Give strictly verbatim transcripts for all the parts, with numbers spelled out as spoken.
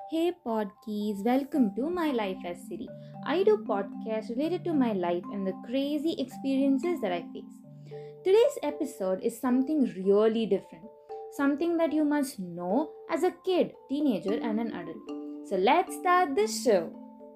Hey podkies, welcome to my life as Siri. I do podcasts related to my life and the crazy experiences that I face. Today's episode is something really different, something that you must know as a kid, teenager, and an adult. So let's start the show.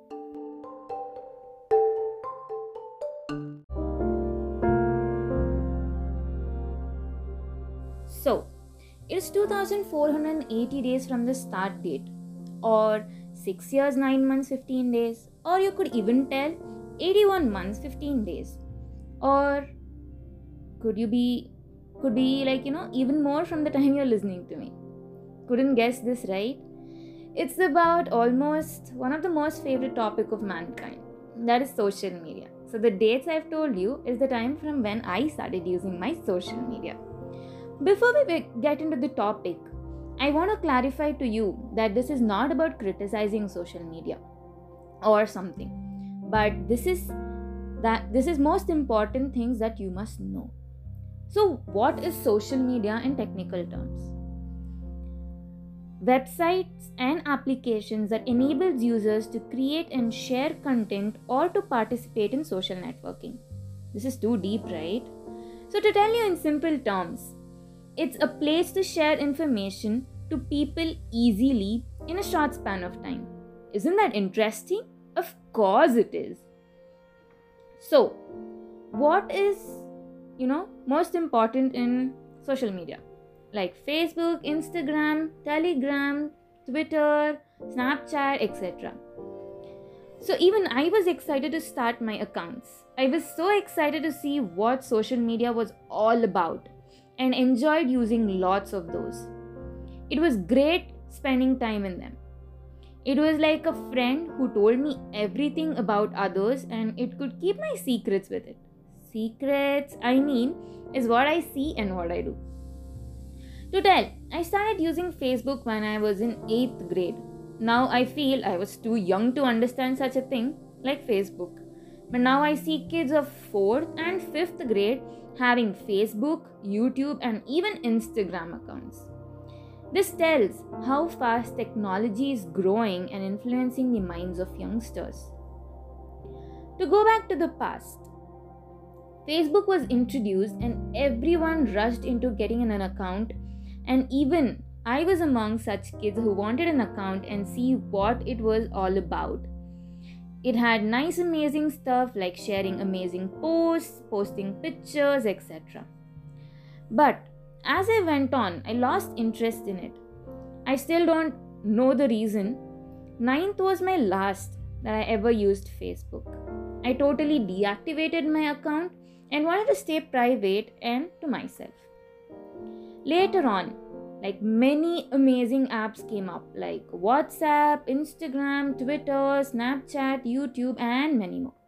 So, it's two thousand four hundred eighty days from the start date, or six years, nine months, fifteen days, or you could even tell eighty-one months, fifteen days, or could you be, could be like, you know, even more from the time you're listening to me. Couldn't guess this, right? It's about almost one of the most favorite topic of mankind, that is social media. So the dates I've told you is the time from when I started using my social media. Before we be- get into the topic, I want to clarify to you that this is not about criticizing social media or something, but this is that this is most important things that you must know. So, what is social media in technical terms? Websites and applications that enables users to create and share content or to participate in social networking. This is too deep, right? So, to tell you in simple terms, it's a place to share information to people easily in a short span of time. Isn't that interesting? Of course it is. So, what is, you know, most important in social media? Like Facebook, Instagram, Telegram, Twitter, Snapchat, et cetera. So even I was excited to start my accounts. I was so excited to see what social media was all about and enjoyed using lots of those. It was great spending time in them. It was like a friend who told me everything about others and it could keep my secrets with it. Secrets, I mean, is what I see and what I do. To tell, I started using Facebook when I was in eighth grade. Now I feel I was too young to understand such a thing like Facebook. But now I see kids of fourth and fifth grade having Facebook, YouTube, and even Instagram accounts. This tells how fast technology is growing and influencing the minds of youngsters. To go back to the past, Facebook was introduced and everyone rushed into getting an account, and even I was among such kids who wanted an account and see what it was all about. It had nice, amazing stuff like sharing amazing posts, posting pictures, et cetera. But as I went on, I lost interest in it. I still don't know the reason. Ninth was my last that I ever used Facebook. I totally deactivated my account and wanted to stay private and to myself. Later on, like many amazing apps came up like WhatsApp, Instagram, Twitter, Snapchat, YouTube, and many more.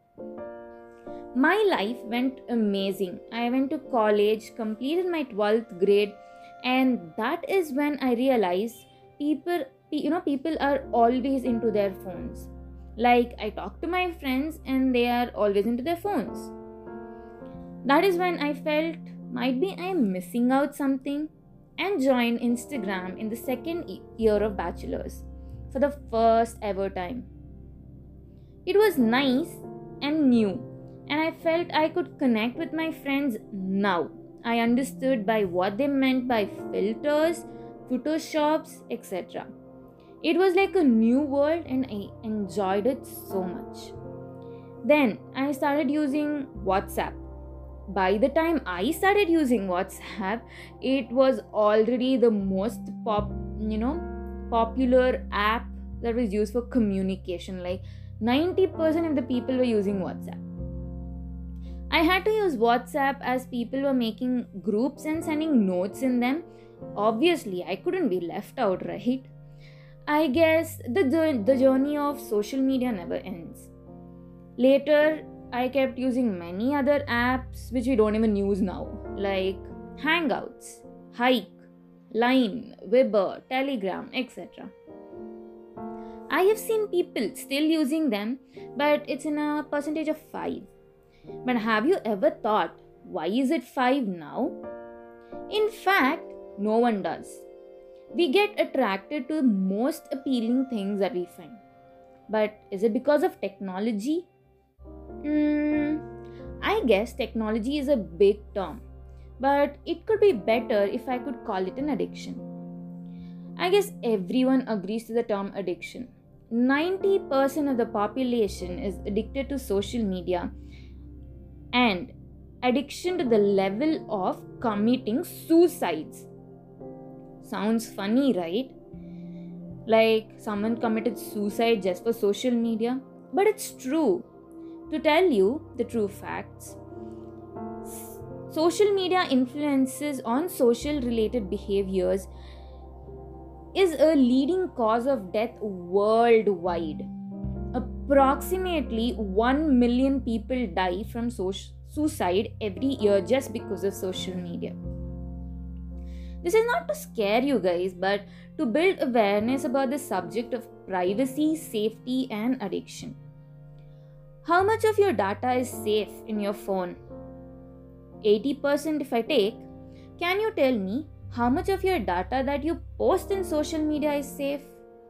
My life went amazing. I went to college, completed my twelfth grade, and that is when I realized people you know people are always into their phones. Like I talk to my friends and they are always into their phones. That is when I felt might be I am missing out something and joined Instagram in the second year of bachelor's for the first ever time. It was nice and new, and I felt I could connect with my friends now. I understood by what they meant by filters, photoshops, et cetera. It was like a new world and I enjoyed it so much. Then I started using WhatsApp. By the time I started using WhatsApp, it was already the most pop, you know, popular app that was used for communication. Like ninety percent of the people were using WhatsApp. I had to use WhatsApp as people were making groups and sending notes in them. Obviously, I couldn't be left out, right? I guess the, the journey of social media never ends. Later, I kept using many other apps which we don't even use now, like Hangouts, Hike, Line, Viber, Telegram, et cetera. I have seen people still using them, but it's in a percentage of five. But have you ever thought, why is it five now? In fact, no one does. We get attracted to the most appealing things that we find. But is it because of technology? Hmm, I guess technology is a big term, but it could be better if I could call it an addiction. I guess everyone agrees to the term addiction. ninety percent of the population is addicted to social media, and addiction to the level of committing suicides. Sounds funny, right? Like someone committed suicide just for social media. But it's true. To tell you the true facts, social media influences on social related behaviors is a leading cause of death worldwide. Approximately one million people die from so- suicide every year just because of social media. This is not to scare you guys, but to build awareness about the subject of privacy, safety, and addiction. How much of your data is safe in your phone? eighty percent if I take. Can you tell me how much of your data that you post in social media is safe?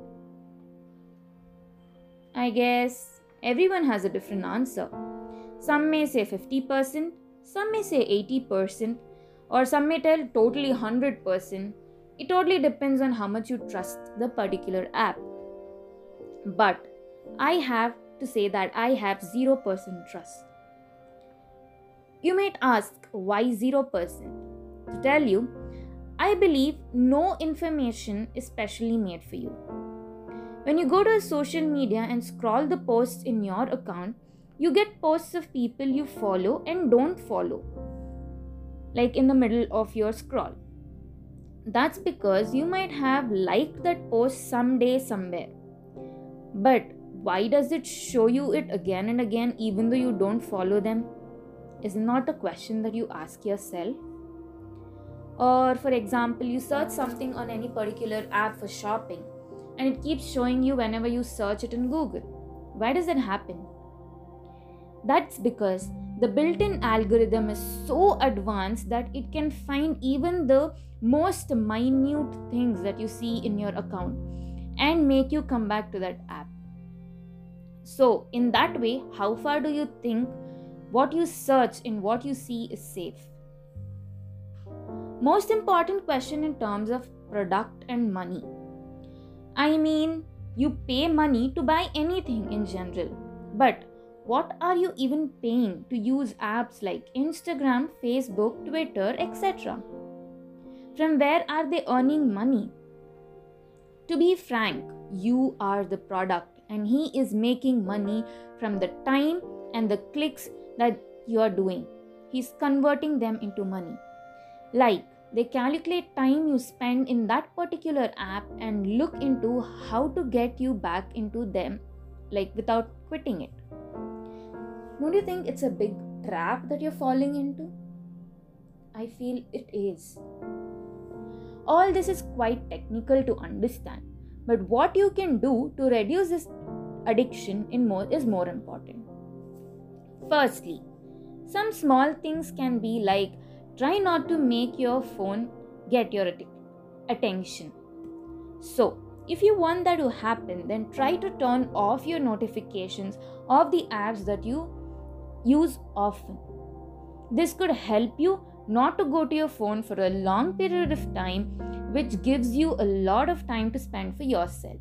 I guess everyone has a different answer. Some may say fifty percent, some may say eighty percent, or some may tell totally one hundred percent. It totally depends on how much you trust the particular app. But I have to say that I have zero percent trust. You might ask, why zero percent? To tell you, I believe no information is specially made for you. When you go to social media and scroll the posts in your account, you get posts of people you follow and don't follow, like in the middle of your scroll. That's because you might have liked that post someday somewhere. But why does it show you it again and again even though you don't follow them? Is not a question that you ask yourself. Or for example, you search something on any particular app for shopping and it keeps showing you whenever you search it in Google. Why does that happen? That's because the built-in algorithm is so advanced that it can find even the most minute things that you see in your account and make you come back to that app. So, in that way, how far do you think what you search and what you see is safe? Most important question in terms of product and money. I mean, you pay money to buy anything in general, but what are you even paying to use apps like Instagram, Facebook, Twitter, et cetera? From where are they earning money? To be frank, you are the product and he is making money from the time and the clicks that you are doing. He's converting them into money. Like, they calculate time you spend in that particular app and look into how to get you back into them, like without quitting it. Don't you think it's a big trap that you're falling into? I feel it is. All this is quite technical to understand, but what you can do to reduce this addiction in more is more important. Firstly, some small things can be like try not to make your phone get your att- attention. So, if you want that to happen, then try to turn off your notifications of the apps that you use often. This could help you not to go to your phone for a long period of time, which gives you a lot of time to spend for yourself.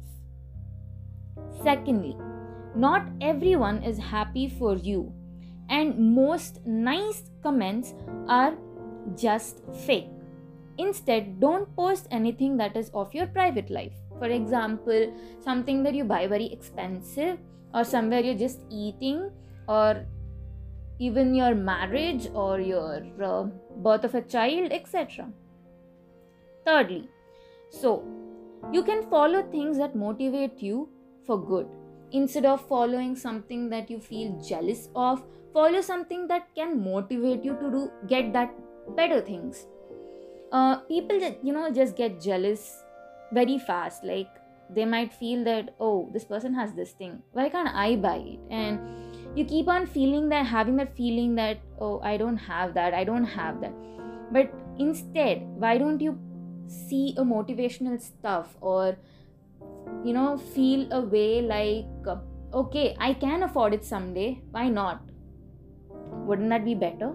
Secondly, not everyone is happy for you, and most nice comments are just fake. Instead, don't post anything that is of your private life. For example, something that you buy very expensive, or somewhere you're just eating, or even your marriage or your uh, birth of a child, et cetera. Thirdly, so you can follow things that motivate you for good. Instead of following something that you feel jealous of, follow something that can motivate you to do get that better things. Uh, people that you know just get jealous very fast. Like they might feel that, oh, this person has this thing, why can't I buy it? And you keep on feeling that, having that feeling that, oh, I don't have that, I don't have that. But instead, why don't you see a motivational stuff or, you know, feel a way like, uh, okay, I can afford it someday. Why not? Wouldn't that be better?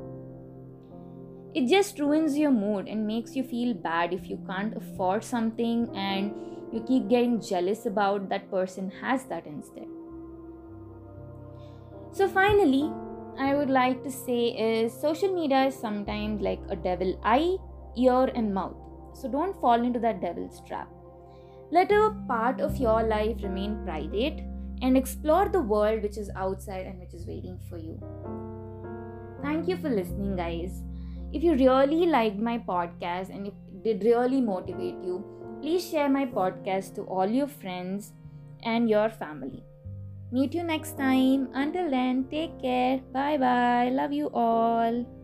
It just ruins your mood and makes you feel bad if you can't afford something and you keep getting jealous about that person has that instead. So finally, I would like to say is social media is sometimes like a devil eye, ear and mouth. So don't fall into that devil's trap. Let a part of your life remain private and explore the world which is outside and which is waiting for you. Thank you for listening, guys. If you really liked my podcast and if it did really motivate you, please share my podcast to all your friends and your family. Meet you next time. Until then, take care. Bye bye. Love you all.